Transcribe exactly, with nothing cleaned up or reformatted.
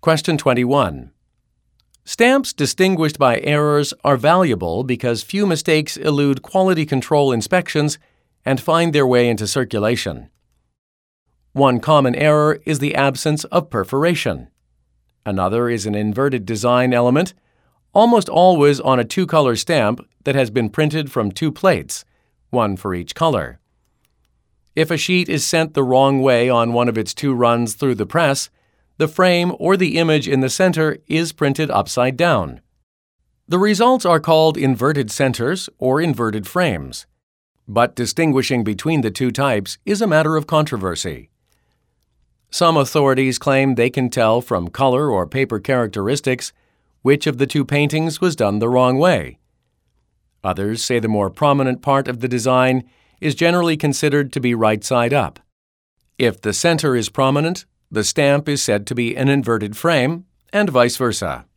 Question twenty-one. Stamps distinguished by errors are valuable because few mistakes elude quality control inspections and find their way into circulation. One common error is the absence of perforation. Another is an inverted design element, almost always on a two-color stamp that has been printed from two plates, one for each color. If a sheet is sent the wrong way on one of its two runs through the press, the frame or the image in the center is printed upside down. The results are called inverted centers or inverted frames, but distinguishing between the two types is a matter of controversy. Some authorities claim they can tell from color or paper characteristics which of the two paintings was done the wrong way. Others say the more prominent part of the design is generally considered to be right side up. If the center is prominent, the stamp is said to be an inverted frame, and vice versa.